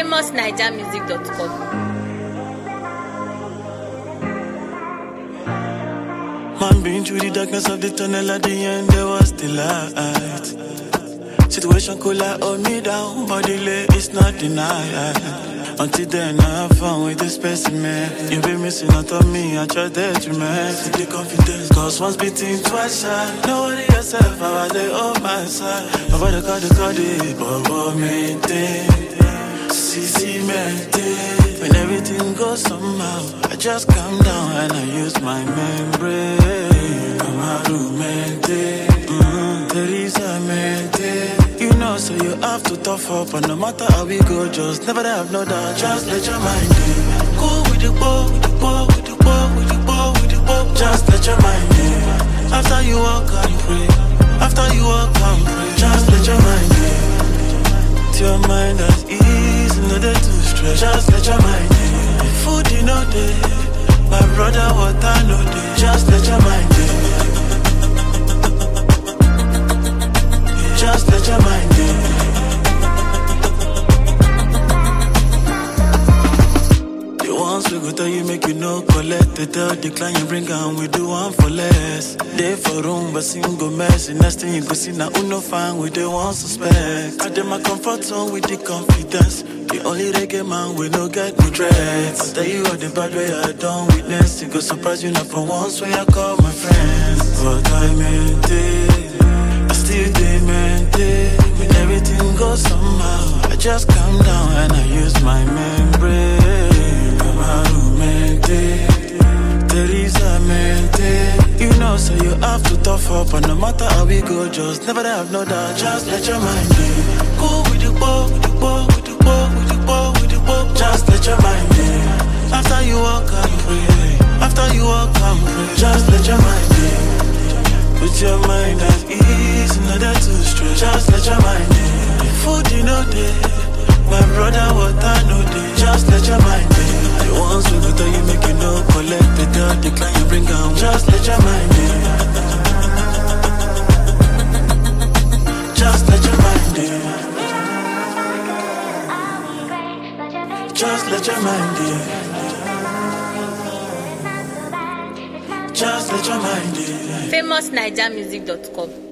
famousnigermusic.com. Man, been through the darkness of the tunnel, at the end there was the light. Situation could have hold me down, but delay is not denied. Until then, I have fun with this specimen. You be missing out on me, I try to mess. The confidence, cause once beating, twice shy. Nobody yourself, I was there on my side. Nobody call the but maintain. CC maintain. When everything goes somehow, I just calm down and I use my membrane. Come out to maintain. Teresa maintain. You know, so you have to tough up, and no matter how we go, just never have no doubt. Just let your mind in. Go with the ball, with the ball, with the ball, with the ball, with the ball. Just let your mind in. After you walk and pray, after you walk and pray, just let your mind in. To your mind as easy, no day to stress. Just let your mind in. Food you know day, my brother water no day. Just let your mind in. Just let your mind in. The ones we go tell you make you no collect. They tell the client bring and we do one for less. They for room but single mess. The next thing you go see now no fine with the one suspect. I dem my comfort zone with the confidence. The only reggae man we no get regrets. I tell you all the bad way I done witness. It go surprise you not from once when I call my friends. But I maintain. Still they maintain. When everything goes somehow, I just calm down and I use my membrane. Come out to maintain. Teresa maintain. You know, so you have to tough up, and no matter how we go, just never have no doubt. Just let your mind in. Go with the ball, with the ball, with the ball, with the ball, with the ball. Just let your mind in. After you walk and pray, after you walk and pray, just let your mind in. Put your mind at ease, not that too stress. Just let your mind in. Food you know day, my brother water no day. Just let your mind in. The ones we go tell you make you no collect. They tell the client bring down. Just let your mind in. Just let your mind in. Just let your mind in. Just let your mind in. famousnigermusic.com.